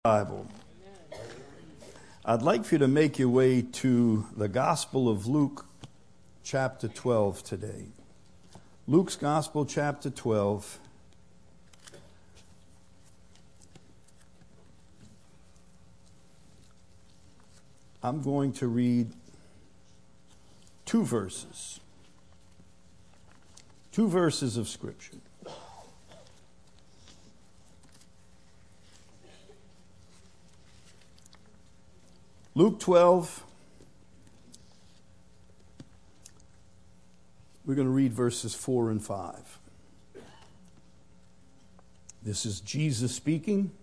Bible. I'd like for you to make your way to the Gospel of Luke, chapter 12 today. Luke's Gospel, chapter 12. I'm going to read two verses of Scripture. Luke 12, we're going to read verses 4 and 5. This is Jesus speaking.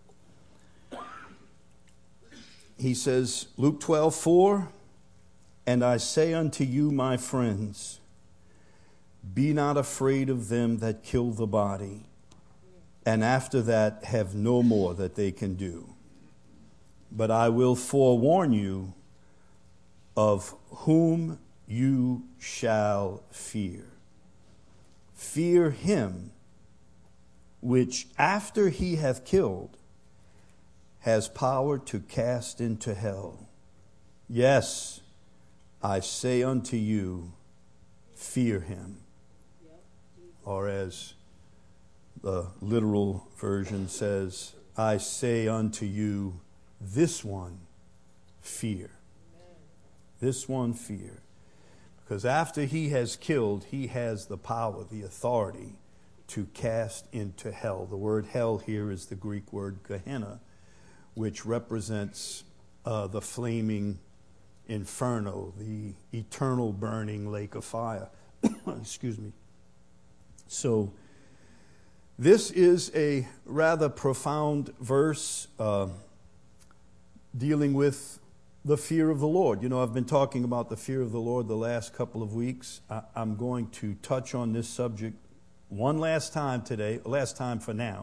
He says, Luke 12:4, "And I say unto you, my friends, be not afraid of them that kill the body, and after that have no more that they can do. But I will forewarn you of whom you shall fear. Fear him which after he hath killed has power to cast into hell. Yes, I say unto you, fear him." Or as the literal version says, I say unto you, this one fear. This one fear. Because after he has killed, he has the power, the authority to cast into hell. The word hell here is the Greek word Gehenna, which represents the flaming inferno, the eternal burning lake of fire. Excuse me. So this is a rather profound verse dealing with the fear of the Lord. You know, I've been talking about the fear of the Lord the last couple of weeks. I'm going to touch on this subject one last time today, last time for now.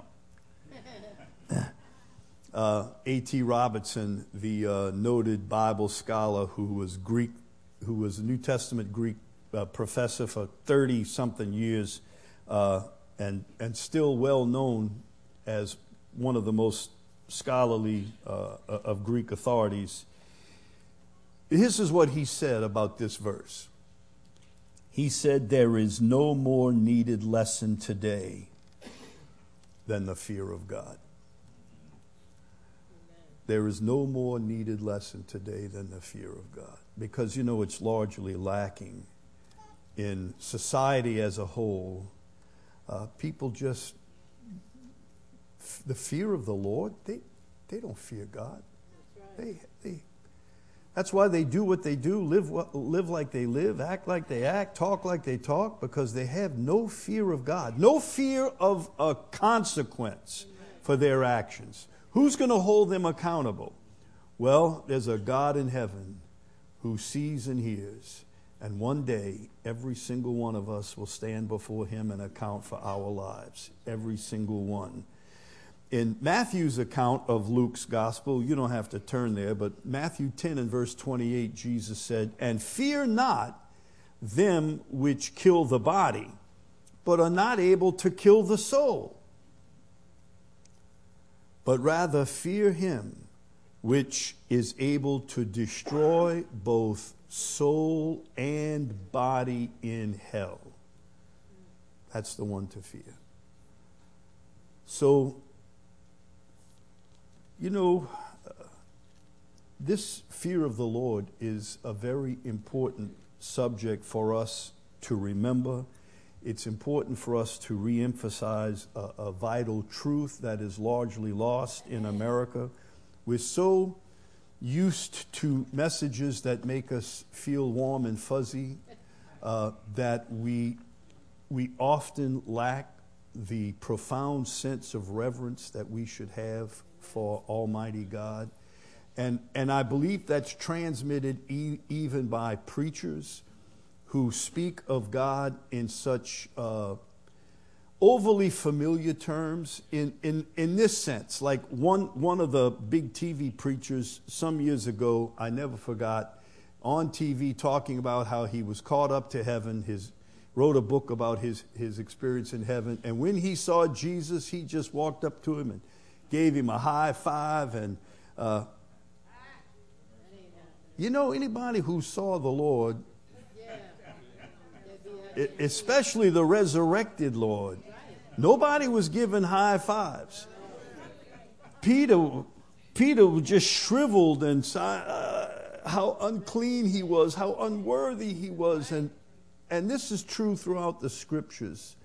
A.T. Robertson, the noted Bible scholar who was a New Testament Greek professor for 30-something years, and still well known as one of the most scholarly of Greek authorities. This is what he said about this verse. He said, "There is no more needed lesson today than the fear of God." There is no more needed lesson today than the fear of God. Because, you know, it's largely lacking in society as a whole. People just, the fear of the Lord, they don't fear God. That's why they do what they do, live like they live, act like they act, talk like they talk, because they have no fear of God, no fear of a consequence for their actions. Who's going to hold them accountable? Well, there's a God in heaven who sees and hears, and one day every single one of us will stand before him and account for our lives, every single one. In Matthew's account of Luke's gospel, you don't have to turn there, but Matthew 10 and verse 28, Jesus said, "And fear not them which kill the body, but are not able to kill the soul. But rather fear him which is able to destroy both soul and body in hell." That's the one to fear. So, you know, this fear of the Lord is a very important subject for us to remember. It's important for us to reemphasize a vital truth that is largely lost in America. We're so used to messages that make us feel warm and fuzzy that we often lack the profound sense of reverence that we should have for Almighty God. And I believe that's transmitted even by preachers who speak of God in such overly familiar terms in this sense. Like one of the big TV preachers some years ago, I never forgot, on TV talking about how he was caught up to heaven, wrote a book about his experience in heaven. And when he saw Jesus, he just walked up to him and gave him a high five. And, anybody who saw the Lord, especially the resurrected Lord, nobody was giving high fives. Peter was just shriveled and how unclean he was, how unworthy he was. And this is true throughout the scriptures.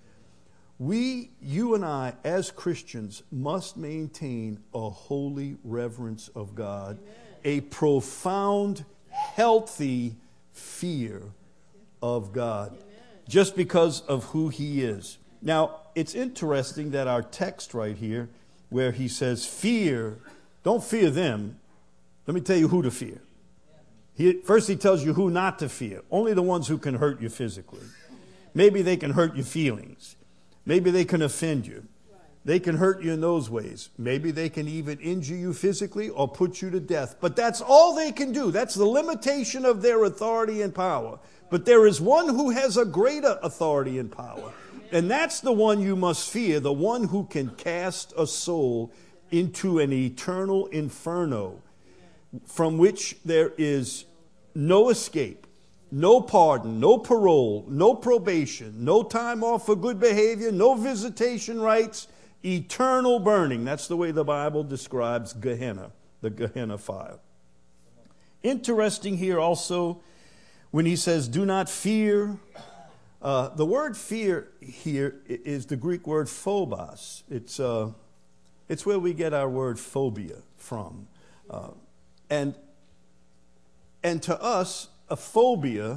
You and I, as Christians, must maintain a holy reverence of God, a profound, healthy fear of God, just because of who he is. Now, it's interesting that our text right here, where he says, fear, don't fear them. Let me tell you who to fear. First he tells you who not to fear. Only the ones who can hurt you physically. Maybe they can hurt your feelings. Maybe they can offend you. They can hurt you in those ways. Maybe they can even injure you physically or put you to death. But that's all they can do. That's the limitation of their authority and power. But there is one who has a greater authority and power. And that's the one you must fear, the one who can cast a soul into an eternal inferno from which there is no escape, no pardon, no parole, no probation, no time off for good behavior, no visitation rights, eternal burning. That's the way the Bible describes Gehenna, the Gehenna fire. Interesting here also when he says, do not fear. The word fear here is the Greek word phobos. It's where we get our word phobia from. And to us, a phobia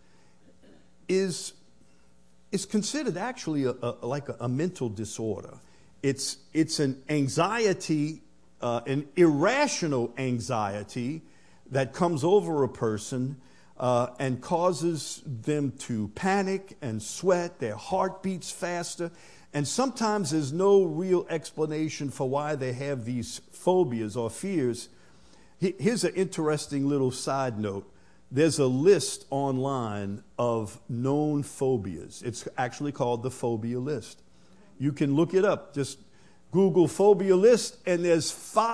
is considered actually like a mental disorder. It's an anxiety, an irrational anxiety that comes over a person and causes them to panic and sweat. Their heart beats faster. And sometimes there's no real explanation for why they have these phobias or fears. Here's an interesting little side note. There's a list online of known phobias. It's actually called the phobia list. You can look it up. Just Google phobia list, and there's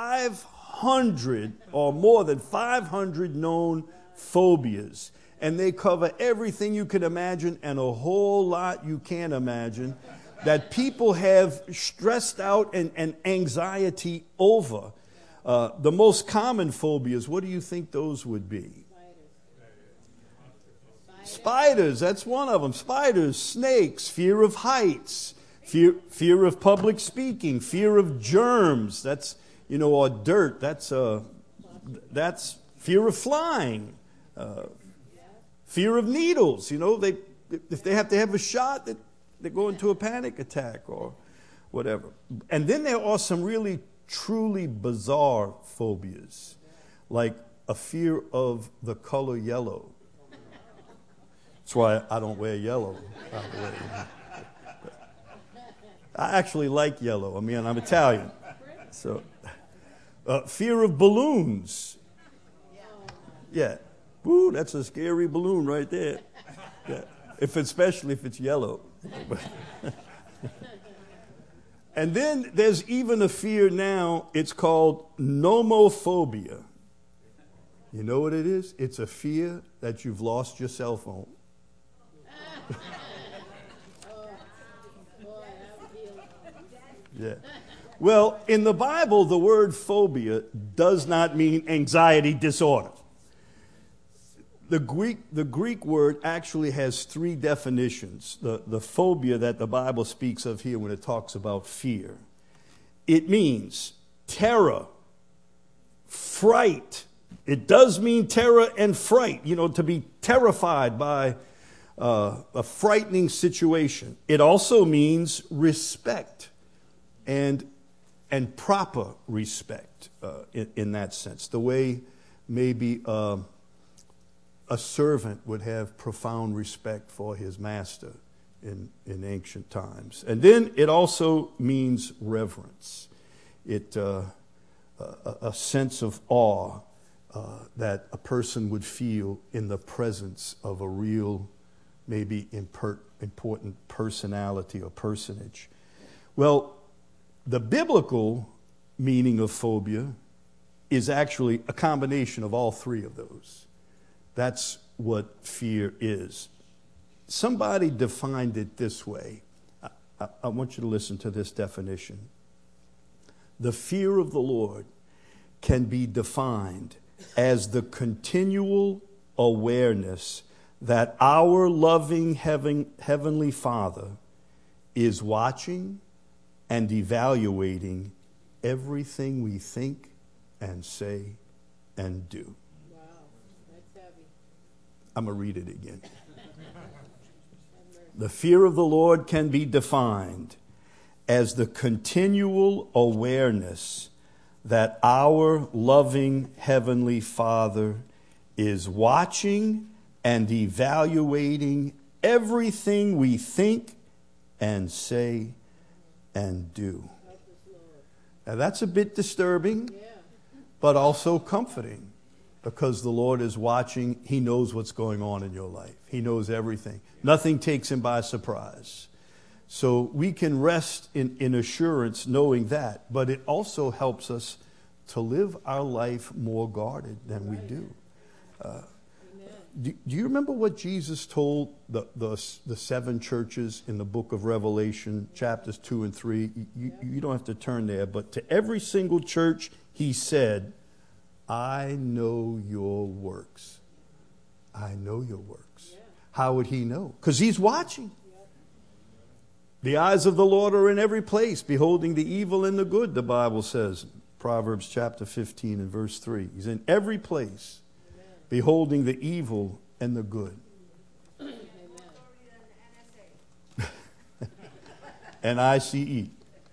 500 or more than 500 known phobias. And they cover everything you can imagine and a whole lot you can't imagine that people have stressed out and anxiety over. The most common phobias, what do you think those would be? Spiders, that's one of them. Spiders, snakes, fear of heights, fear of public speaking, fear of germs, that's, or dirt, that's fear of flying, fear of needles, if they have to have a shot, they go into a panic attack or whatever. And then there are some really truly bizarre phobias, like a fear of the color yellow. That's why I don't wear yellow, by the way. I actually like yellow. I'm Italian. So, fear of balloons. Yeah. Ooh, that's a scary balloon right there. Yeah. Especially if it's yellow. And then there's even a fear now, it's called nomophobia. You know what it is? It's a fear that you've lost your cell phone. Yeah. Well, in the Bible, the word phobia does not mean anxiety disorder. The Greek word actually has three definitions. The phobia that the Bible speaks of here when it talks about fear. It means terror, fright. It does mean terror and fright, to be terrified by a frightening situation. It also means respect and proper respect in that sense. The way maybe a servant would have profound respect for his master in ancient times. And then it also means reverence. A sense of awe that a person would feel in the presence of a real, maybe important personality or personage. Well, the biblical meaning of phobia is actually a combination of all three of those. That's what fear is. Somebody defined it this way. I want you to listen to this definition. The fear of the Lord can be defined as the continual awareness that our loving Heavenly Father is watching and evaluating everything we think and say and do. Wow, that's heavy. I'm going to read it again. The fear of the Lord can be defined as the continual awareness that our loving Heavenly Father is watching and evaluating everything we think and say and do. Now that's a bit disturbing, but also comforting, because the Lord is watching. He knows what's going on in your life. He knows everything. Nothing takes him by surprise. So we can rest in assurance knowing that, but it also helps us to live our life more guarded than we do. Do you remember what Jesus told the seven churches in the book of Revelation, chapters 2 and 3? You don't have to turn there, but to every single church, he said, I know your works. I know your works. How would he know? Because he's watching. The eyes of the Lord are in every place, beholding the evil and the good, the Bible says. Proverbs chapter 15 and verse 3. He's in every place, beholding the evil and the good. And NICE.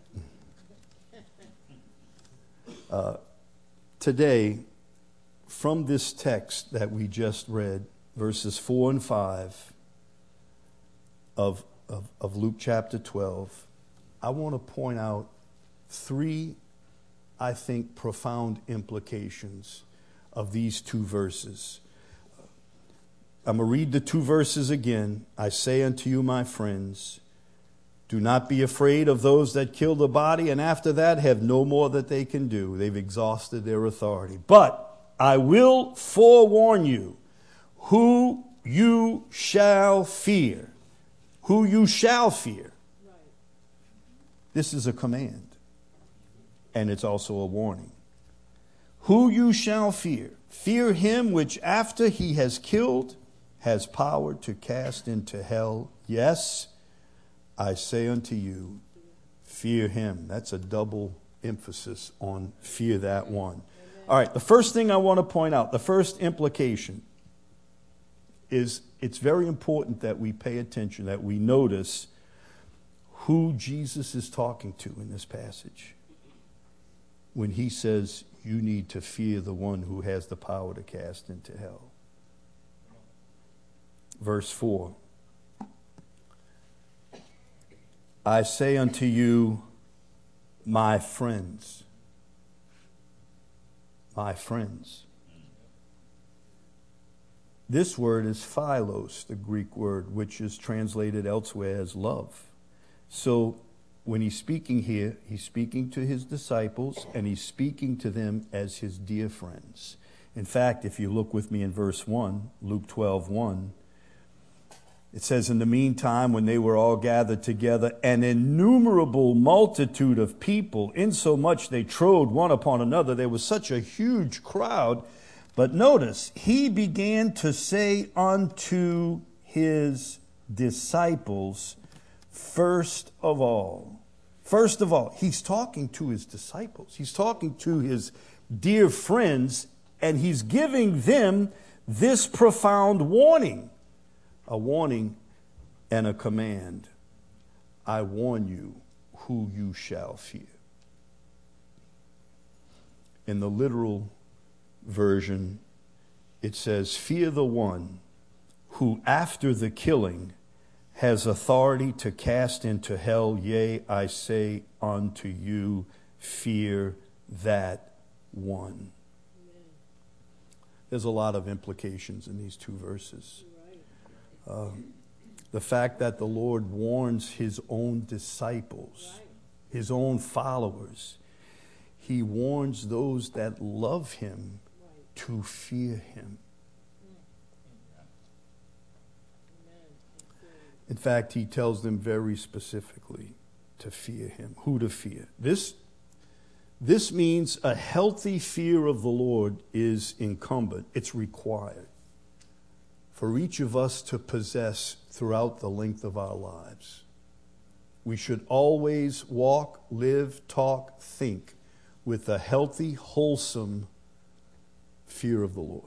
Today, from this text that we just read, verses 4 and 5 of Luke chapter 12, I want to point out three, I think, profound implications of these two verses. I'm going to read the two verses again. I say unto you, my friends, do not be afraid of those that kill the body, and after that have no more that they can do. They've exhausted their authority. But I will forewarn you who you shall fear. Who you shall fear. This is a command. And it's also a warning. Who you shall fear. Fear him which after he has killed has power to cast into hell. Yes, I say unto you, fear him. That's a double emphasis on fear that one. All right, the first thing I want to point out, the first implication is it's very important that we pay attention, that we notice who Jesus is talking to in this passage when he says you need to fear the one who has the power to cast into hell. Verse 4. I say unto you, my friends. My friends. This word is philos, the Greek word, which is translated elsewhere as love. So when he's speaking here, he's speaking to his disciples, and he's speaking to them as his dear friends. In fact, if you look with me in verse 1, Luke 12:1, it says, in the meantime, when they were all gathered together, an innumerable multitude of people, insomuch they trode one upon another. There was such a huge crowd. But notice, he began to say unto his disciples, first of all, he's talking to his disciples. He's talking to his dear friends, and he's giving them this profound warning. A warning and a command. I warn you who you shall fear. In the literal version, it says, fear the one who after the killing has authority to cast into hell. Yea, I say unto you, fear that one. Amen. There's a lot of implications in these two verses. The fact that the Lord warns his own disciples, his own followers. He warns those that love him to fear him. In fact, he tells them very specifically to fear him. Who to fear? This means a healthy fear of the Lord is incumbent. It's required for each of us to possess throughout the length of our lives. We should always walk, live, talk, think with a healthy, wholesome fear of the Lord.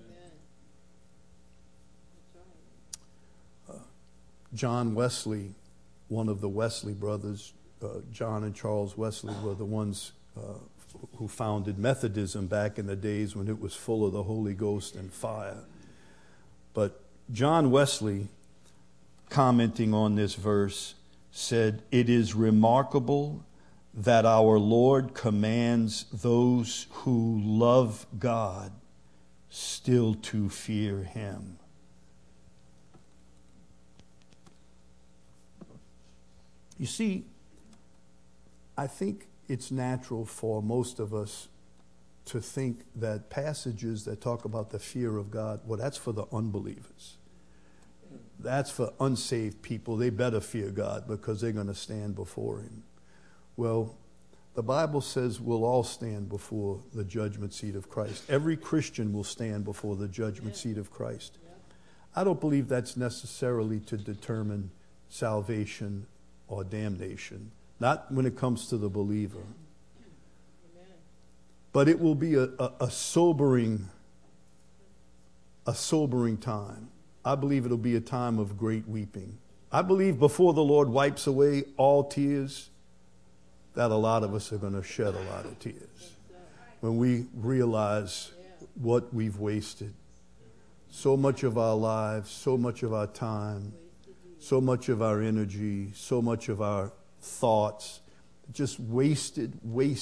John Wesley, one of the Wesley brothers, John and Charles Wesley were the ones who founded Methodism back in the days when it was full of the Holy Ghost and fire. But John Wesley, commenting on this verse, said, "It is remarkable that our Lord commands those who love God still to fear him." You see, I think it's natural for most of us to think that passages that talk about the fear of God, well, that's for the unbelievers. That's for unsaved people. They better fear God because they're going to stand before him. Well, the Bible says we'll all stand before the judgment seat of Christ. Every Christian will stand before the judgment seat of Christ. I don't believe that's necessarily to determine salvation or damnation, not when it comes to the believer. But it will be a sobering time. I believe it'll be a time of great weeping. I believe before the Lord wipes away all tears, that a lot of us are going to shed a lot of tears when we realize what we've wasted. So much of our lives, so much of our time, so much of our energy, so much of our thoughts, just wasted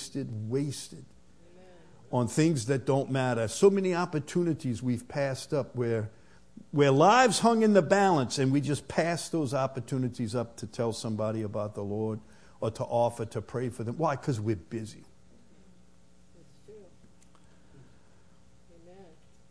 on things that don't matter. So many opportunities we've passed up where lives hung in the balance, and we just passed those opportunities up to tell somebody about the Lord or to offer to pray for them. Why? Because we're busy. That's true. Amen.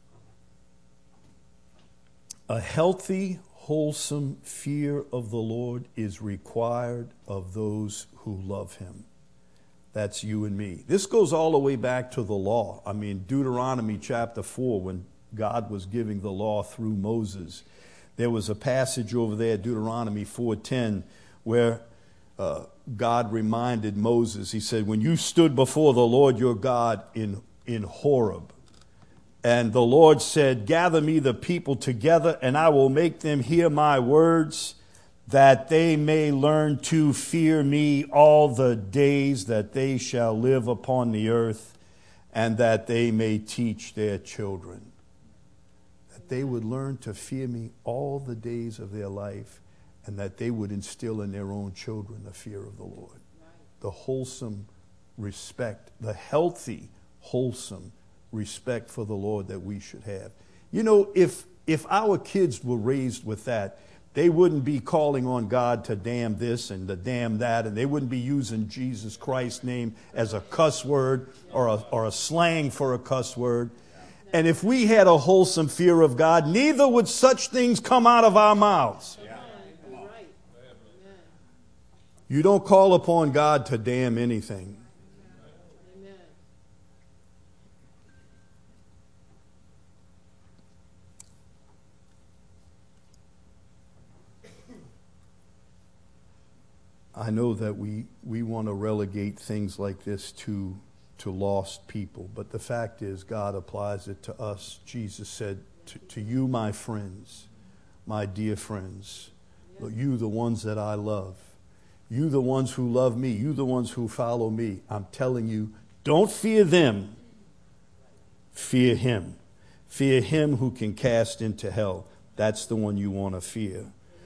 A healthy, wholesome fear of the Lord is required of those who love him. That's you and me. This goes all the way back to the law. I mean, Deuteronomy chapter 4, when God was giving the law through Moses, there was a passage over there, Deuteronomy 4:10, where God reminded Moses, he said, when you stood before the Lord your God in Horeb, and the Lord said, gather me the people together, and I will make them hear my words, that they may learn to fear me all the days that they shall live upon the earth, and that they may teach their children. That they would learn to fear me all the days of their life, and that they would instill in their own children the fear of the Lord. The wholesome respect, the healthy, wholesome respect for the Lord that we should have. You know, if our kids were raised with that, they wouldn't be calling on God to damn this and to damn that, and they wouldn't be using Jesus Christ's name as a cuss word or a slang for a cuss word. And if we had a wholesome fear of God, neither would such things come out of our mouths. You don't call upon God to damn anything. I know that we want to relegate things like this to lost people, but the fact is God applies it to us. Jesus said, to you, my friends, my dear friends, you the ones that I love, you the ones who love me, you the ones who follow me, I'm telling you, don't fear them, fear him. Fear him who can cast into hell. That's the one you want to fear.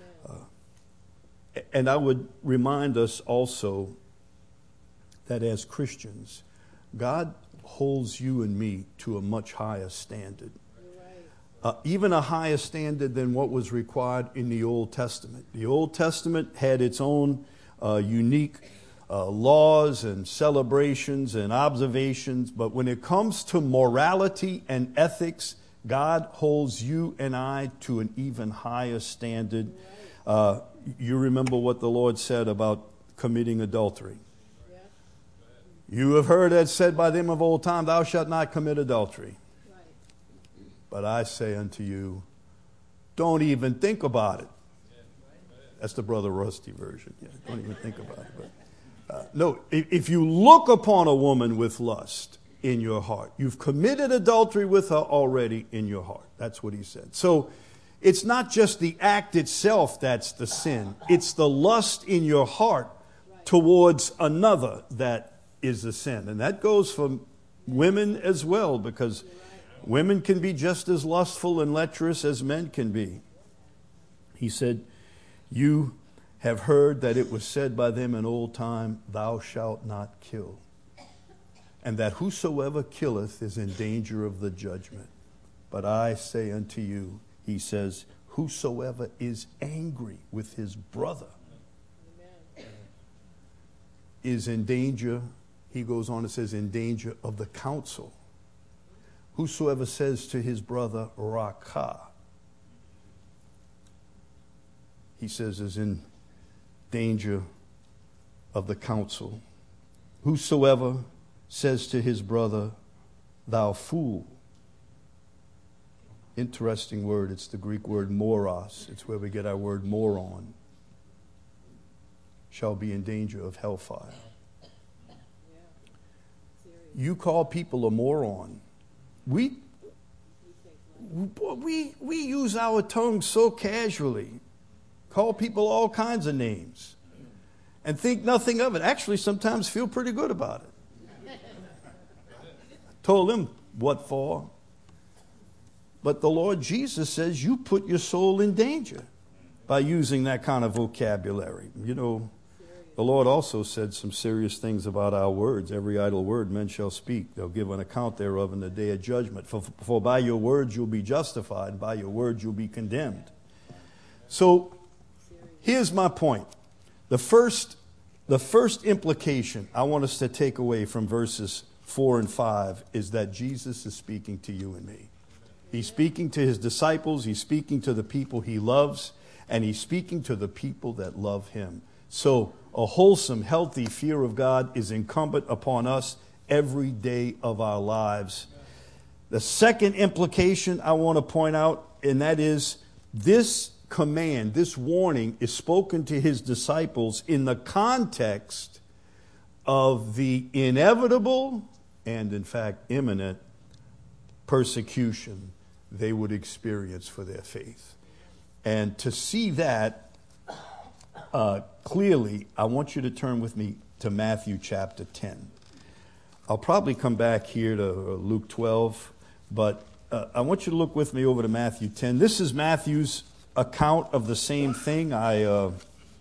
And I would remind us also that as Christians, God holds you and me to a much higher standard. Even a higher standard than what was required in the Old Testament. The Old Testament had its own unique laws and celebrations and observations, but when it comes to morality and ethics, God holds you and I to an even higher standard. You remember what the Lord said about committing adultery. You have heard it said by them of old time, thou shalt not commit adultery. But I say unto you, don't even think about it. That's the Brother Rusty version. Yeah, don't even think about it. But, no, if you look upon a woman with lust in your heart, you've committed adultery with her already in your heart. That's what he said. So it's not just the act itself that's the sin. It's the lust in your heart towards another that is the sin. And that goes for women as well, because women can be just as lustful and lecherous as men can be. He said, you have heard that it was said by them in old time, thou shalt not kill. And that whosoever killeth is in danger of the judgment. But I say unto you, he says, whosoever is angry with his brother is in danger. He goes on and says, in danger of the council. Whosoever says to his brother, Rakah, he says, is in danger of the council. Whosoever says to his brother, thou fool. Interesting word. It's the Greek word moros. It's where we get our word moron. Shall be in danger of hellfire. You call people a moron. We use our tongue so casually. Call people all kinds of names. And think nothing of it. Actually, sometimes feel pretty good about it. Told them what for. But the Lord Jesus says you put your soul in danger by using that kind of vocabulary. You know, the Lord also said some serious things about our words. Every idle word men shall speak. They'll give an account thereof in the day of judgment. For by your words you'll be justified, and by your words you'll be condemned. So here's my point. The first implication I want us to take away from verses 4 and 5 is that Jesus is speaking to you and me. He's speaking to his disciples. He's speaking to the people he loves. And he's speaking to the people that love him. So a wholesome, healthy fear of God is incumbent upon us every day of our lives. The second implication I want to point out, and that is this command, this warning is spoken to his disciples in the context of the inevitable and, in fact, imminent persecution they would experience for their faith. And to see that clearly, I want you to turn with me to Matthew chapter 10. I'll probably come back here to Luke 12, but I want you to look with me over to Matthew 10. This is Matthew's account of the same thing. I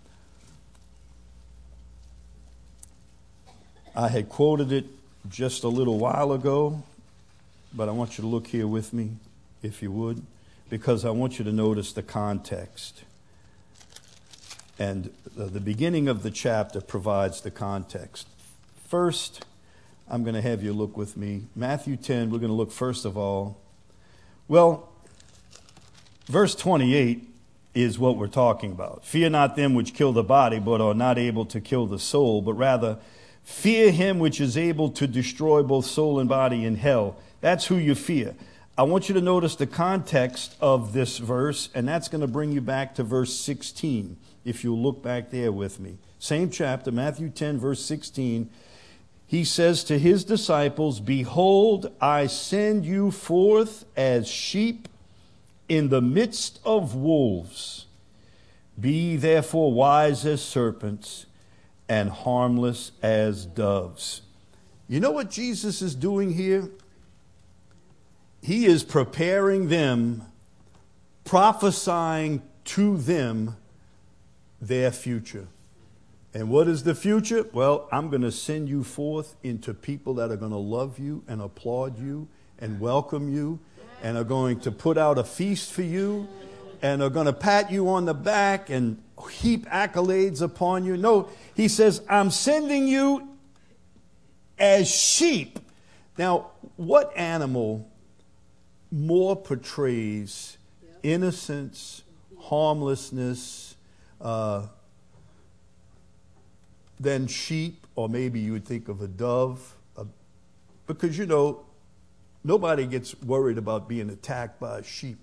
had quoted it just a little while ago, but I want you to look here with me, if you would, because I want you to notice the context. And the beginning of the chapter provides the context. First, I'm going to have you look with me. Matthew 10, we're going to look first of all. Well, verse 28 is what we're talking about. Fear not them which kill the body, but are not able to kill the soul, but rather fear him which is able to destroy both soul and body in hell. That's who you fear. I want you to notice the context of this verse, and that's going to bring you back to verse 16, if you'll look back there with me. Same chapter, Matthew 10, verse 16. He says to his disciples, behold, I send you forth as sheep in the midst of wolves. Be therefore wise as serpents and harmless as doves. You know what Jesus is doing here? He is preparing them, prophesying to them their future. And what is the future? Well, I'm going to send you forth into people that are going to love you and applaud you and welcome you and are going to put out a feast for you and are going to pat you on the back and heap accolades upon you. No, he says, I'm sending you as sheep. Now, what animal more portrays innocence, harmlessness than sheep? Or maybe you would think of a dove. Because, you know, nobody gets worried about being attacked by a sheep.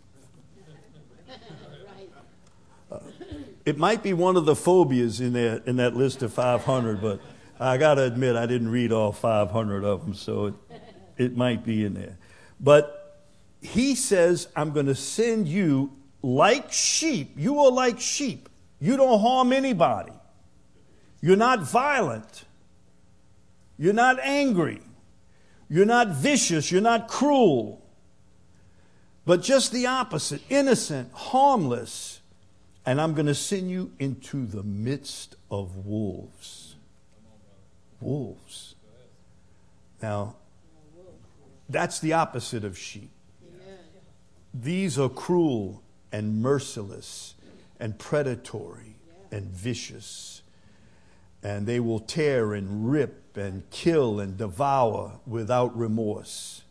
It might be one of the phobias in that list of 500, but I got to admit I didn't read all 500 of them, so it might be in there. But he says, I'm going to send you like sheep. You are like sheep. You don't harm anybody. You're not violent. You're not angry. You're not vicious. You're not cruel. But just the opposite, innocent, harmless. And I'm going to send you into the midst of wolves. Wolves. Now, that's the opposite of sheep. These are cruel and merciless and predatory and vicious. And they will tear and rip and kill and devour without remorse.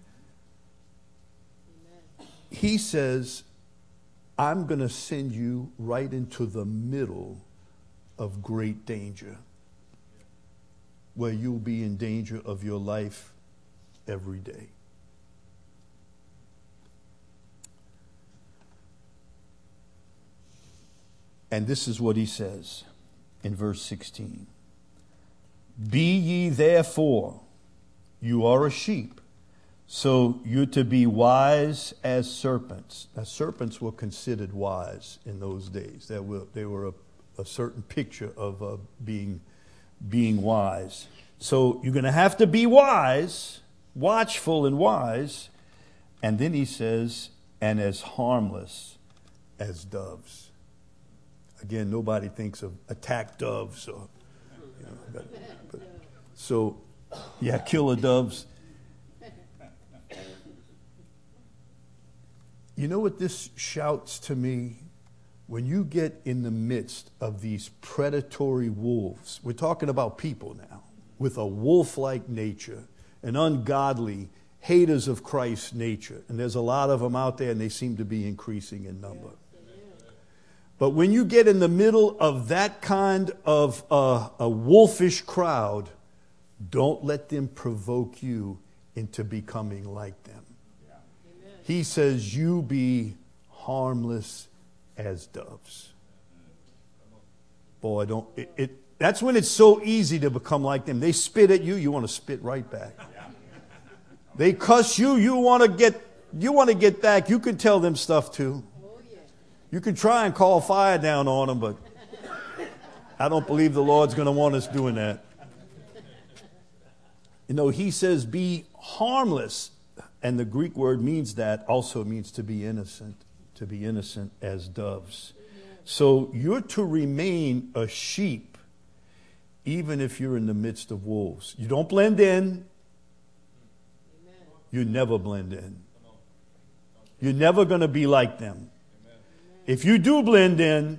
He says, I'm going to send you right into the middle of great danger, where you'll be in danger of your life every day. And this is what he says in verse 16. Be ye therefore, you are a sheep, so you're to be wise as serpents. Now, serpents were considered wise in those days. They were a certain picture of being wise. So you're going to have to be wise, watchful and wise. And then he says, and as harmless as doves. Again, nobody thinks of attack doves. Or, you know, so, yeah, killer doves. You know what this shouts to me? When you get in the midst of these predatory wolves, we're talking about people now, with a wolf-like nature, an ungodly, haters of Christ's nature. And there's a lot of them out there, and they seem to be increasing in number. But when you get in the middle of that kind of a wolfish crowd, don't let them provoke you into becoming like them. He says, you be harmless as doves. Boy, that's when it's so easy to become like them. They spit at you, you want to spit right back. They cuss you, you want to get back. You can tell them stuff too. You can try and call fire down on them, but I don't believe the Lord's going to want us doing that. You know, he says be harmless. And the Greek word means that, also means to be innocent as doves. So you're to remain a sheep, even if you're in the midst of wolves. You don't blend in. You never blend in. You're never going to be like them. If you do blend in,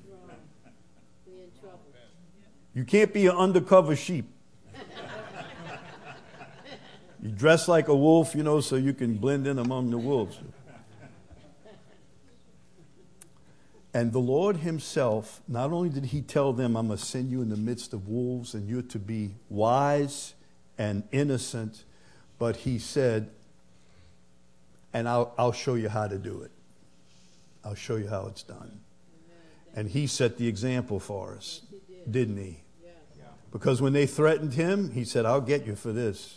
you can't be an undercover sheep. You dress like a wolf, you know, so you can blend in among the wolves. And the Lord himself, not only did he tell them, I'm going to send you in the midst of wolves and you're to be wise and innocent, but he said, and I'll show you how to do it. I'll show you how it's done. And he set the example for us, didn't he? Because when they threatened him, he said, I'll get you for this.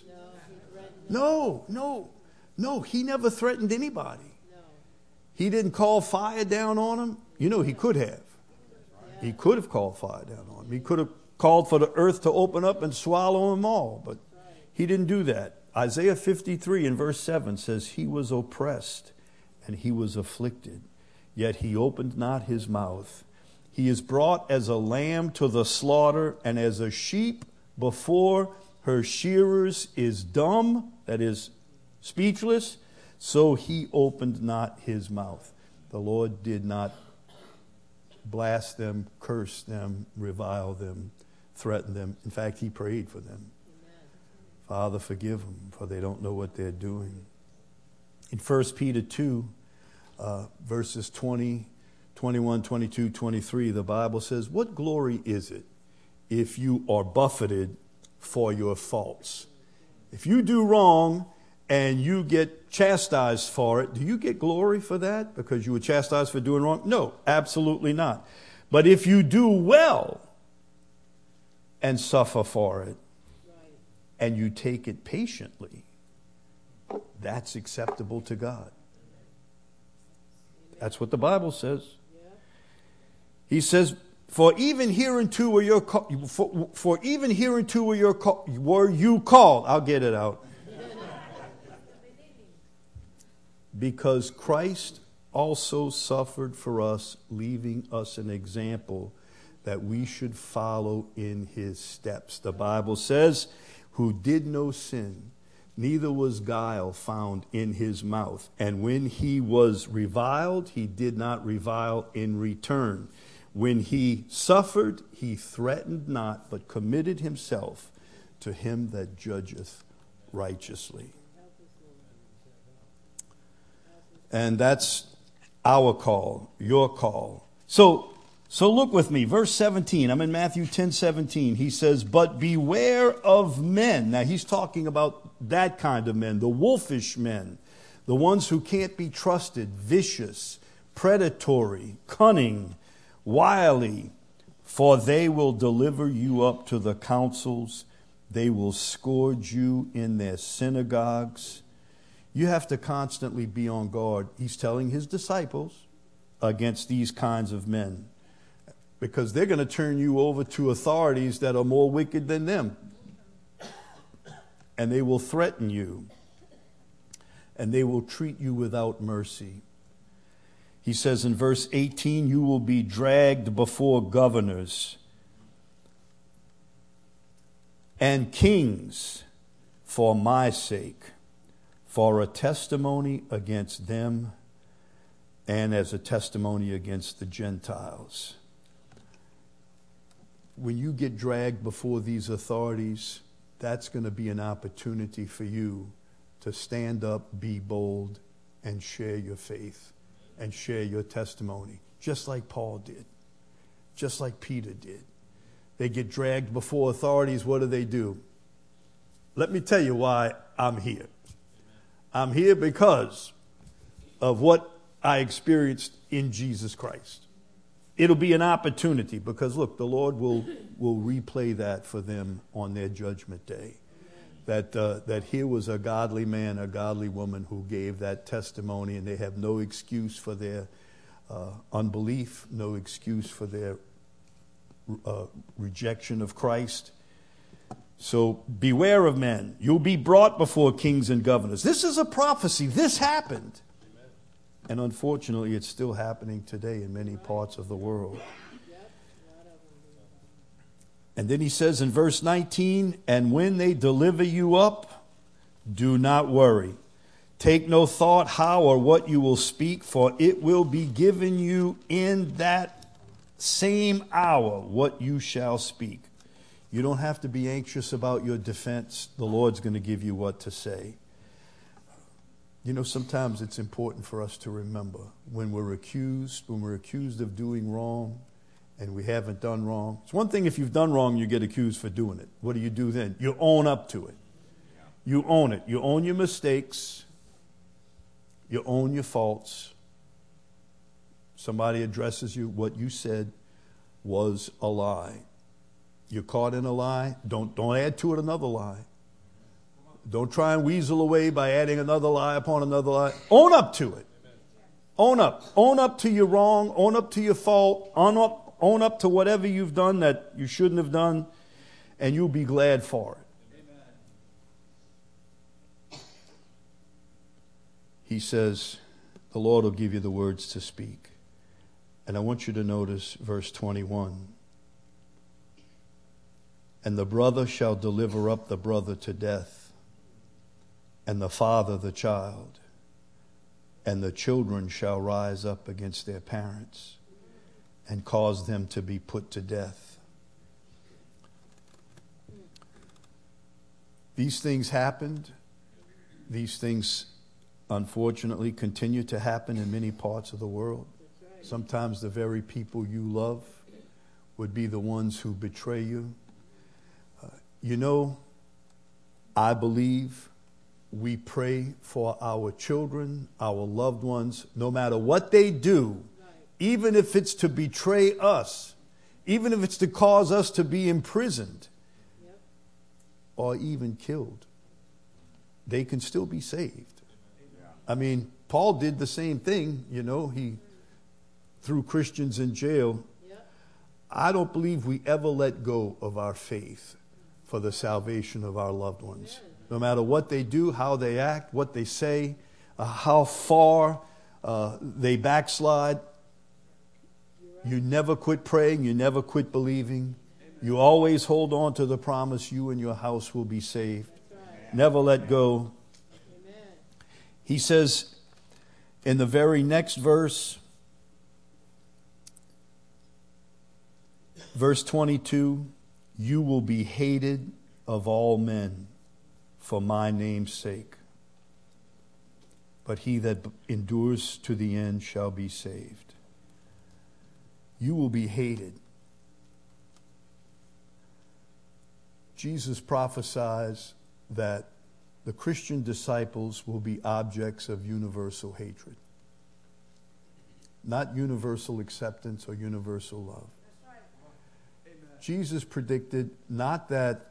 No, he never threatened anybody. He didn't call fire down on them. You know, he could have. He could have called fire down on them. He could have called for the earth to open up and swallow them all, but he didn't do that. Isaiah 53 in verse 7 says, he was oppressed and he was afflicted, yet he opened not his mouth. He is brought as a lamb to the slaughter, and as a sheep before her shearers is dumb, that is, speechless, so he opened not his mouth. The Lord did not blast them, curse them, revile them, threaten them. In fact, he prayed for them. Amen. Father, forgive them, for they don't know what they're doing. In 1 Peter 2, verses 20, 21, 22, 23, the Bible says, what glory is it if you are buffeted for your faults? If you do wrong and you get chastised for it, do you get glory for that because you were chastised for doing wrong? No, absolutely not. But if you do well and suffer for it, and you take it patiently, that's acceptable to God. That's what the Bible says. He says, for even hereunto were you called. I'll get it out. Because Christ also suffered for us, leaving us an example that we should follow in his steps. The Bible says, who did no sin, neither was guile found in his mouth. And when he was reviled, he did not revile in return. When he suffered, he threatened not, but committed himself to him that judgeth righteously. And that's our call, your call. So look with me, verse 17. I'm in Matthew 10:17. He says, but beware of men. Now he's talking about that kind of men, the wolfish men, the ones who can't be trusted, vicious, predatory, cunning, wily, for they will deliver you up to the councils. They will scourge you in their synagogues. You have to constantly be on guard. He's telling his disciples against these kinds of men, because they're going to turn you over to authorities that are more wicked than them. And they will threaten you. And they will treat you without mercy. He says in verse 18, you will be dragged before governors and kings for my sake, for a testimony against them and as a testimony against the Gentiles. When you get dragged before these authorities, that's going to be an opportunity for you to stand up, be bold, and share your faith and share your testimony, just like Paul did, just like Peter did. They get dragged before authorities. What do? Let me tell you why I'm here. I'm here because of what I experienced in Jesus Christ. It'll be an opportunity because, look, the Lord will replay that for them on their judgment day. That here was a godly man, a godly woman who gave that testimony, and they have no excuse for their unbelief, no excuse for their rejection of Christ. So beware of men. You'll be brought before kings and governors. This is a prophecy. This happened. Amen. And unfortunately, it's still happening today in many parts of the world. And then he says in verse 19, and when they deliver you up, do not worry. Take no thought how or what you will speak, for it will be given you in that same hour what you shall speak. You don't have to be anxious about your defense. The Lord's going to give you what to say. You know, sometimes it's important for us to remember when we're accused of doing wrong and we haven't done wrong. It's one thing if you've done wrong, you get accused for doing it. What do then? You own up to it. You own it. You own your mistakes. You own your faults. Somebody addresses you, what you said was a lie. You're caught in a lie. Don't add to it another lie. Don't try and weasel away by adding another lie upon another lie. Own up to it. Own up. Own up to your wrong. Own up to your fault. Own up to whatever you've done that you shouldn't have done, and you'll be glad for it. Amen. He says, the Lord will give you the words to speak. And I want you to notice verse 21. And the brother shall deliver up the brother to death, and the father the child. and the children shall rise up against their parents and cause them to be put to death. These things happened. These things, unfortunately, continue to happen in many parts of the world. Sometimes the very people you love would be the ones who betray you. I believe we pray for our children, our loved ones, no matter what they do, even if it's to betray us, even if it's to cause us to be imprisoned or even killed. They can still be saved. I mean, Paul did the same thing, he threw Christians in jail. I don't believe we ever let go of our faith for the salvation of our loved ones. No matter what they do, how they act, what they say, how far they backslide, you never quit praying, you never quit believing. You always hold on to the promise you and your house will be saved. Never let go. He says in the very next verse, verse 22, you will be hated of all men for my name's sake, but he that endures to the end shall be saved. You will be hated. Jesus prophesies that the Christian disciples will be objects of universal hatred. Not universal acceptance or universal love. Jesus predicted not that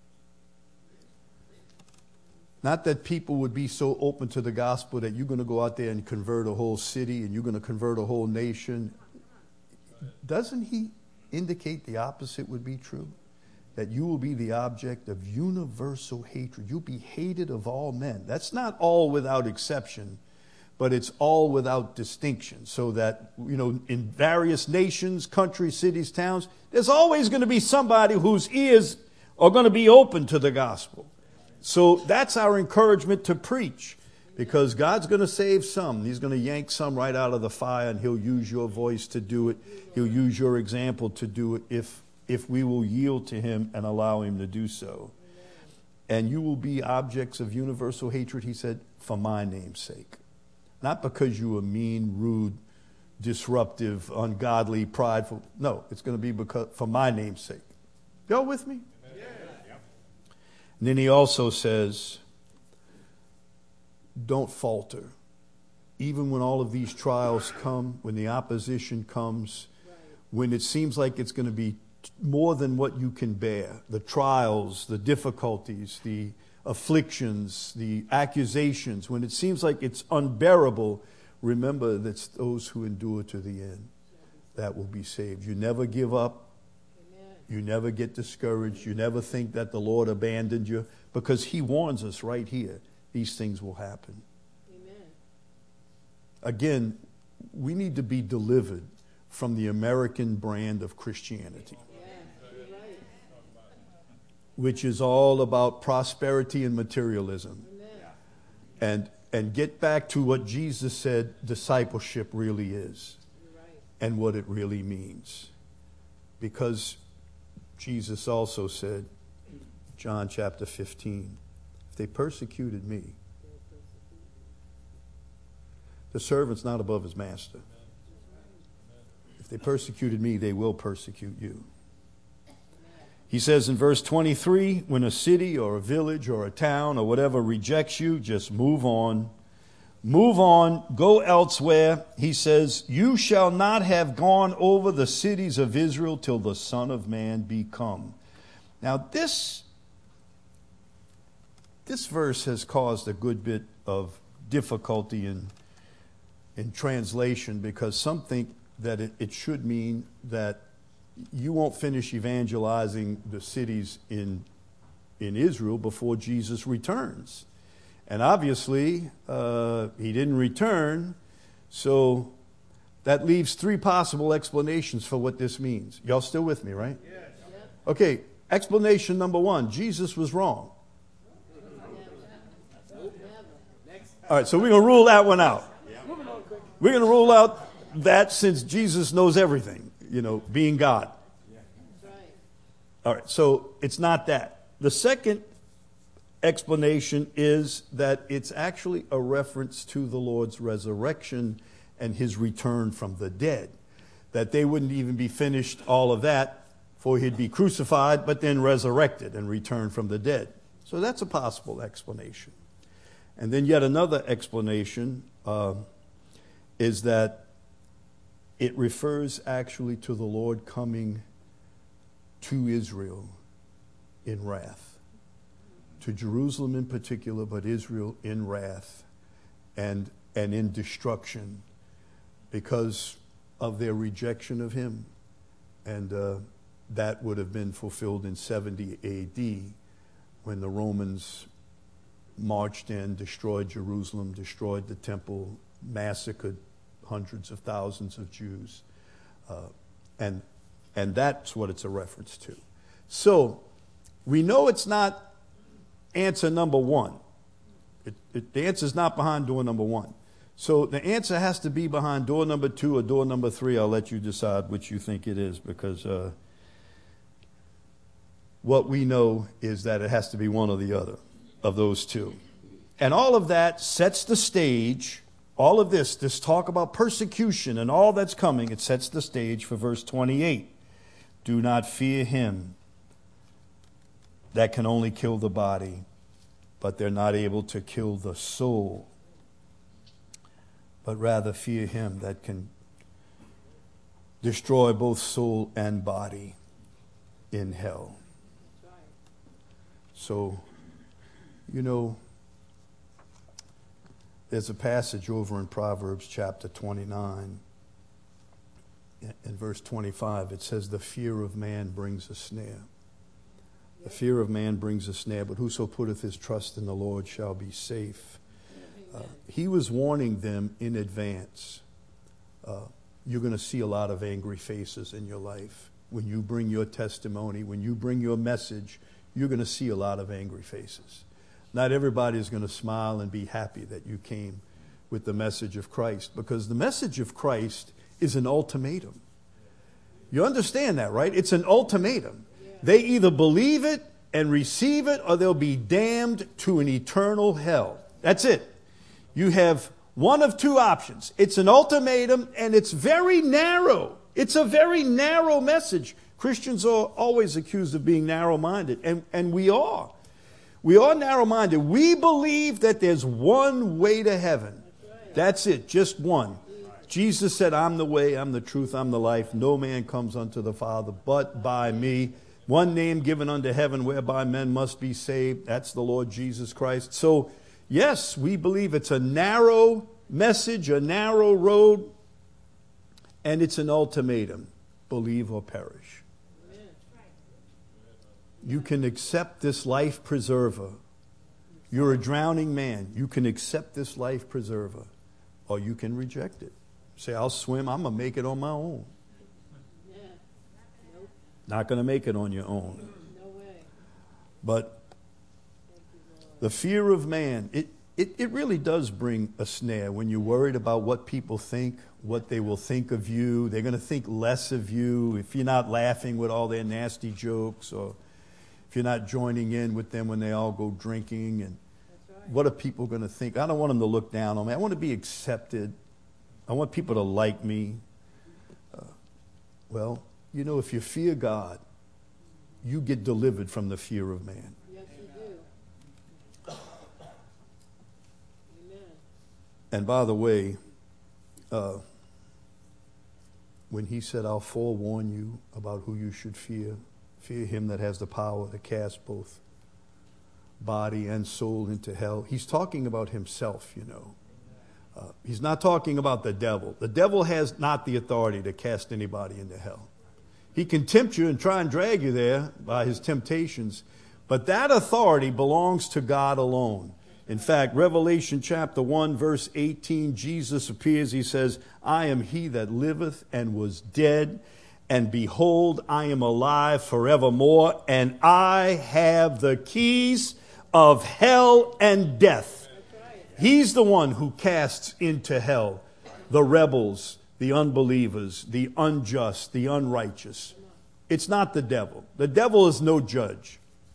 people would be so open to the gospel that you're going to go out there and convert a whole city and you're going to convert a whole nation. Doesn't he indicate the opposite would be true? That you will be the object of universal hatred. You'll be hated of all men. That's not all without exception, but it's all without distinction. So that, in various nations, countries, cities, towns, there's always going to be somebody whose ears are going to be open to the gospel. So that's our encouragement to preach, because God's going to save some. He's going to yank some right out of the fire, and he'll use your voice to do it. He'll use your example to do it if we will yield to him and allow him to do so. And you will be objects of universal hatred, he said, for my name's sake. Not because you are mean, rude, disruptive, ungodly, prideful. No, it's going to be because for my name's sake. Y'all with me? Yeah. And then he also says, don't falter. Even when all of these trials come, when the opposition comes, when it seems like it's going to be more than what you can bear, the trials, the difficulties, the afflictions, the accusations, when it seems like it's unbearable, remember that it's those who endure to the end that will be saved. You never give up. Amen. You never get discouraged. You never think that the Lord abandoned you, because he warns us right here. These things will happen. Amen. Again, we need to be delivered from the American brand of Christianity, which is all about prosperity and materialism. And get back to what Jesus said discipleship really is and what it really means. Because Jesus also said, John chapter 15, if they persecuted me, the servant's not above his master. If they persecuted me, they will persecute you. He says in verse 23, when a city or a village or a town or whatever rejects you, just move on. Move on, go elsewhere. He says, you shall not have gone over the cities of Israel till the Son of Man be come. Now this verse has caused a good bit of difficulty in translation, because some think that it should mean that you won't finish evangelizing the cities in Israel before Jesus returns. And obviously, he didn't return, so that leaves three possible explanations for what this means. Y'all still with me, right? Yes. Okay, explanation number one, Jesus was wrong. All right, so we're going to rule that one out. We're going to rule out that since Jesus knows everything, being God. That's right. All right, so it's not that. The second explanation is that it's actually a reference to the Lord's resurrection and his return from the dead. That they wouldn't even be finished all of that, for he'd be crucified, but then resurrected and returned from the dead. So that's a possible explanation. And then yet another explanation is that it refers actually to the Lord coming to Israel in wrath. To Jerusalem in particular, but Israel in wrath and in destruction because of their rejection of him. And that would have been fulfilled in 70 A.D. when the Romans marched in, destroyed Jerusalem, destroyed the temple, massacred hundreds of thousands of Jews. And that's what it's a reference to. So we know it's not answer number one. The answer is not behind door number one. So the answer has to be behind door number two or door number three. I'll let you decide which you think it is, because what we know is that it has to be one or the other of those two. And all of that sets the stage. All of this talk about persecution and all that's coming, it sets the stage for verse 28. Do not fear him that can only kill the body, but they're not able to kill the soul. But rather fear him that can destroy both soul and body in hell. That's right. So, there's a passage over in Proverbs chapter 29. In verse 25, it says, the fear of man brings a snare. The fear of man brings a snare, but whoso putteth his trust in the Lord shall be safe. He was warning them in advance. You're going to see a lot of angry faces in your life. When you bring your testimony, when you bring your message, you're going to see a lot of angry faces. Not everybody is going to smile and be happy that you came with the message of Christ, because the message of Christ is an ultimatum. You understand that, right? It's an ultimatum. They either believe it and receive it, or they'll be damned to an eternal hell. That's it. You have one of two options. It's an ultimatum, and it's very narrow. It's a very narrow message. Christians are always accused of being narrow-minded, and we are. We are narrow-minded. We believe that there's one way to heaven. That's it, just one. Jesus said, I'm the way, I'm the truth, I'm the life. No man comes unto the Father but by me. One name given unto heaven whereby men must be saved. That's the Lord Jesus Christ. So, yes, we believe it's a narrow message, a narrow road, and it's an ultimatum. Believe or perish. You can accept this life preserver. You're a drowning man. You can accept this life preserver, or you can reject it. Say, I'll swim. I'm going to make it on my own. Yeah. Nope. Not going to make it on your own. No way. But Thank you, Lord. the fear of man, it really does bring a snare when you're worried about what people think, what they will think of you. They're going to think less of you if you're not laughing with all their nasty jokes, or if you're not joining in with them when they all go drinking. And That's right. what are people going to think? I don't want them to look down on me. I want to be accepted. I want people to like me. Well, if you fear God, you get delivered from the fear of man. Yes, you do. Amen. And by the way, when he said, I'll forewarn you about who you should fear him that has the power to cast both body and soul into hell. He's talking about himself, He's not talking about the devil. The devil has not the authority to cast anybody into hell. He can tempt you and try and drag you there by his temptations, but that authority belongs to God alone. In fact, Revelation chapter 1, verse 18, Jesus appears. He says, I am he that liveth and was dead, and behold, I am alive forevermore, and I have the keys of hell and death. He's the one who casts into hell the rebels, the unbelievers, the unjust, the unrighteous. It's not the devil. The devil is no judge.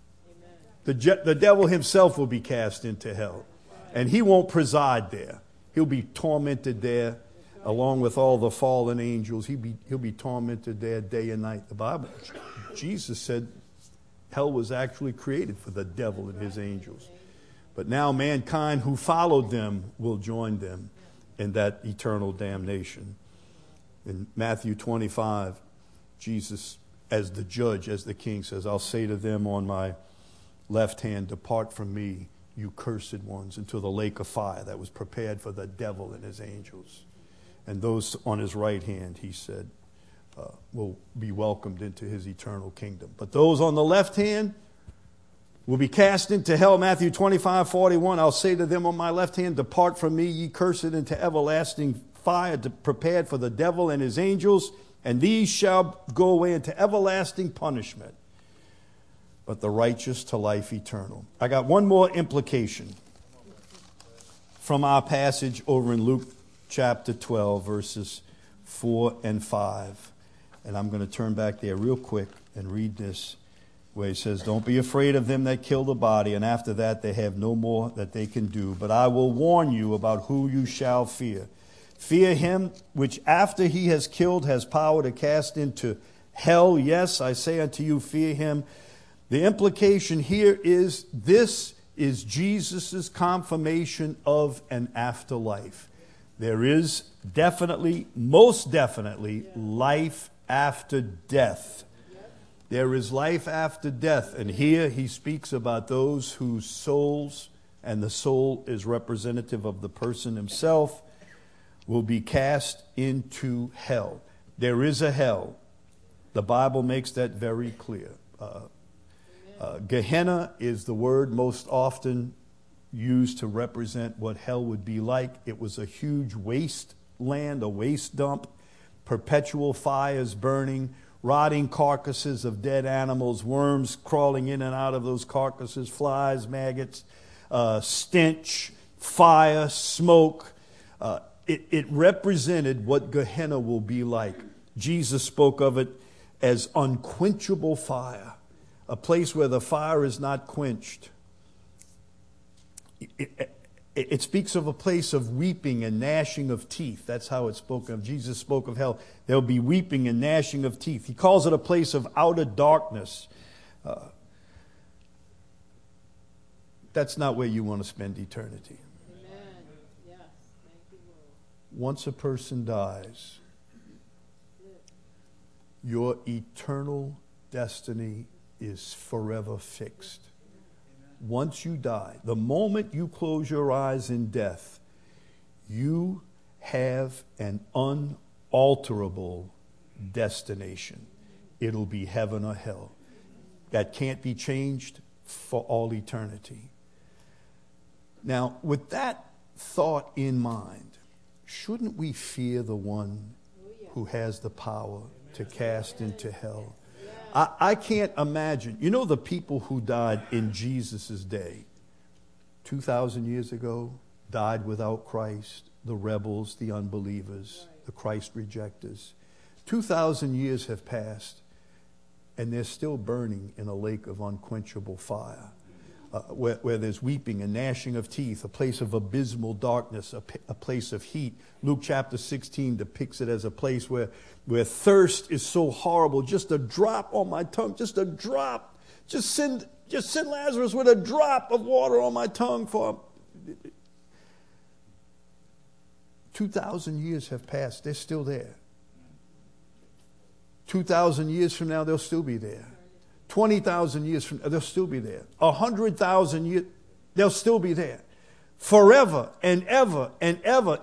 The devil himself will be cast into hell. And he won't preside there. He'll be tormented there along with all the fallen angels. He'll be tormented there day and night. The Bible, Jesus said hell was actually created for the devil and his angels. But now mankind who followed them will join them in that eternal damnation. In Matthew 25, Jesus, as the judge, as the king, says, I'll say to them on my left hand, depart from me, you cursed ones, into the lake of fire that was prepared for the devil and his angels. And those on his right hand, he said, will be welcomed into his eternal kingdom. But those on the left hand will be cast into hell. Matthew 25:41, I'll say to them on my left hand, depart from me, ye cursed, into everlasting fire prepared for the devil and his angels, and these shall go away into everlasting punishment, but the righteous to life eternal. I got one more implication from our passage over in Luke chapter 12, verses 4 and 5. And I'm going to turn back there real quick and read this, where he says, don't be afraid of them that kill the body, and after that they have no more that they can do. But I will warn you about who you shall fear. Fear him which after he has killed has power to cast into hell. Yes, I say unto you, fear him. The implication here is this is Jesus' confirmation of an afterlife. There is definitely, most definitely, life after death. There is life after death. And here he speaks about those whose souls, and the soul is representative of the person himself, will be cast into hell. There is a hell. The Bible makes that very clear. Gehenna is the word most often used to represent what hell would be like. It was a huge wasteland, a waste dump, perpetual fires burning, rotting carcasses of dead animals, worms crawling in and out of those carcasses, flies, maggots, stench, fire, smoke. It represented what Gehenna will be like. Jesus spoke of it as unquenchable fire, a place where the fire is not quenched. It speaks of a place of weeping and gnashing of teeth. That's how it's spoken of. Jesus spoke of hell. There'll be weeping and gnashing of teeth. He calls it a place of outer darkness. That's not where you want to spend eternity. Amen. Yes. Thank you, Lord. Once a person dies, your eternal destiny is forever fixed. Once you die, the moment you close your eyes in death, you have an unalterable destination. It'll be heaven or hell. That can't be changed for all eternity. Now, with that thought in mind, shouldn't we fear the one who has the power to cast into hell? I can't imagine. You know the people who died in Jesus' day, 2,000 years ago, died without Christ, the rebels, the unbelievers, the Christ rejectors. 2,000 years have passed, and they're still burning in a lake of unquenchable fire, where there's weeping and gnashing of teeth, a place of abysmal darkness, a place of heat. Luke chapter 16 depicts it as a place where thirst is so horrible, just a drop on my tongue, just a drop. Just send Lazarus with a drop of water on my tongue for 2,000 years have passed. They're still there. 2,000 years from now, they'll still be there. 20,000 years from now, they'll still be there. 100,000 years, they'll still be there. Forever and ever and ever.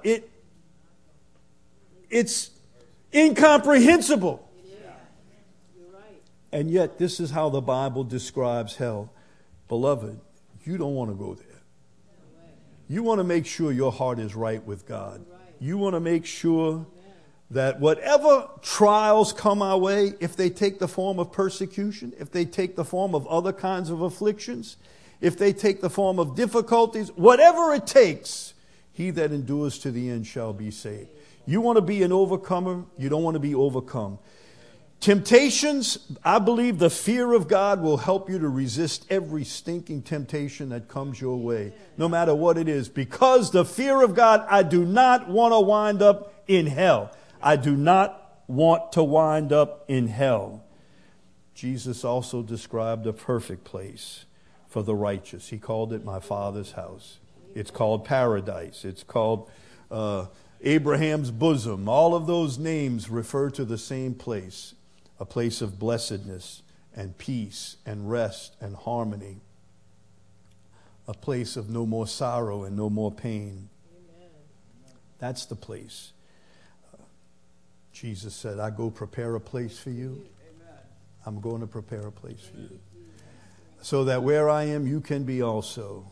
It's incomprehensible. You're right. And yet, this is how the Bible describes hell. Beloved, you don't want to go there. You want to make sure your heart is right with God. You want to make sure that whatever trials come our way, if they take the form of persecution, if they take the form of other kinds of afflictions, if they take the form of difficulties, whatever it takes, He that endures to the end shall be saved. You want to be an overcomer? You don't want to be overcome. Temptations, I believe the fear of God will help you to resist every stinking temptation that comes your way, no matter what it is. Because the fear of God, I do not want to wind up in hell. I do not want to wind up in hell. Jesus also described a perfect place for the righteous. He called it my Father's house. It's called paradise. It's called Abraham's bosom. All of those names refer to the same place. A place of blessedness and peace and rest and harmony. A place of no more sorrow and no more pain. Amen. That's the place. Jesus said, I go prepare a place for you. Amen. I'm going to prepare a place for you. So that where I am, you can be also.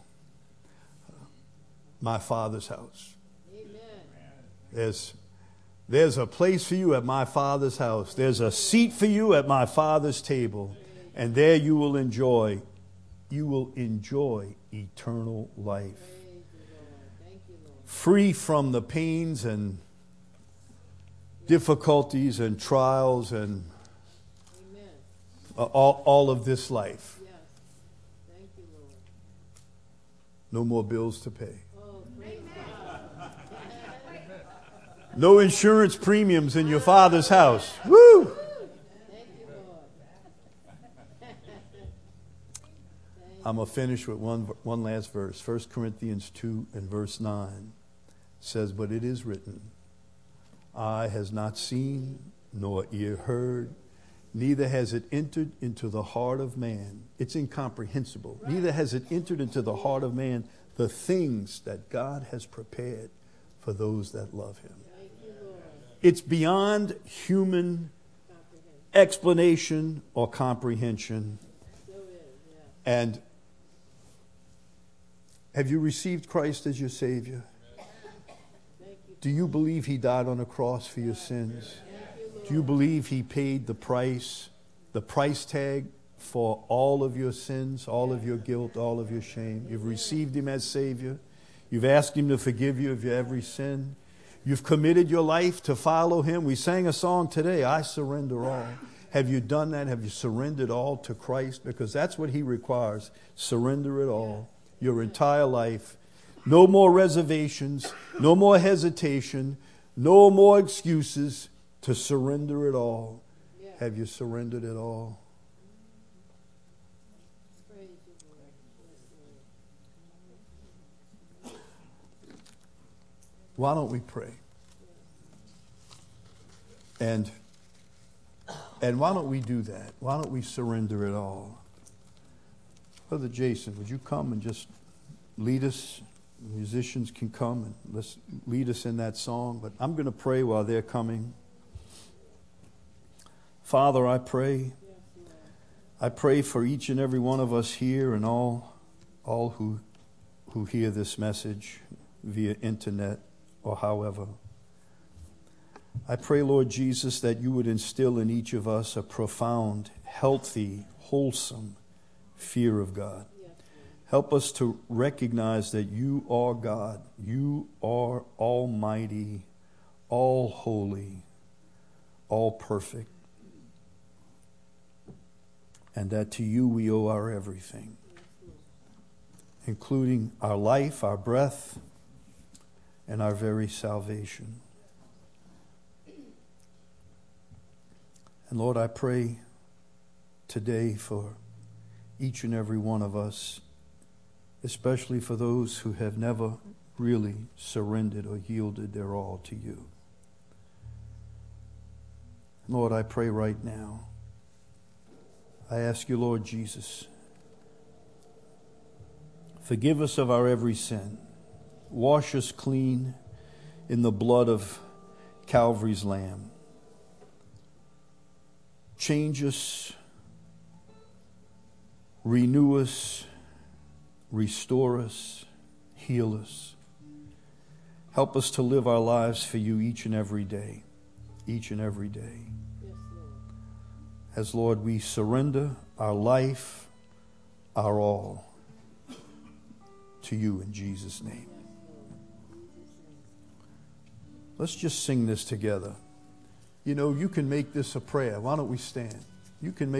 My Father's house. Amen. There's a place for you at my Father's house. There's a seat for you at my Father's table. And there you will enjoy eternal life. Free from the pains and difficulties and trials and all of this life. No more bills to pay. No insurance premiums in your Father's house. Woo! Thank you, Lord. I'm going to finish with one last verse. 1 Corinthians 2 and verse 9 says, but it is written, eye has not seen, nor ear heard, neither has it entered into the heart of man. It's incomprehensible. Right. Neither has it entered into the heart of man the things that God has prepared for those that love him. It's beyond human explanation or comprehension. And have you received Christ as your Savior? Do you believe he died on the cross for your sins? Do you believe he paid the price tag for all of your sins, all of your guilt, all of your shame? You've received him as Savior. You've asked him to forgive you of your every sin. You've committed your life to follow him. We sang a song today, I surrender all. Have you done that? Have you surrendered all to Christ? Because that's what he requires. Surrender it all. Your entire life. No more reservations. No more hesitation. No more excuses. To surrender it all. Have you surrendered it all? Why don't we pray? And why don't we do that? Why don't we surrender it all? Brother Jason, would you come and just lead us? Musicians can come and let's lead us in that song. But I'm going to pray while they're coming. Father, I pray for each and every one of us here and all who hear this message via internet or however. I pray, Lord Jesus, that you would instill in each of us a profound, healthy, wholesome fear of God. Help us to recognize that you are God. You are almighty, all holy, all perfect. And that to you we owe our everything, including our life, our breath, and our very salvation. And Lord, I pray today for each and every one of us, especially for those who have never really surrendered or yielded their all to you. Lord, I pray right now. I ask you, Lord Jesus, forgive us of our every sin. Wash us clean in the blood of Calvary's Lamb. Change us, renew us, restore us, heal us. Help us to live our lives for you each and every day. Each and every day. Yes, Lord. As Lord, we surrender our life, our all, to you in Jesus' name. Let's just sing this together. You know, you can make this a prayer. Why don't we stand? You can make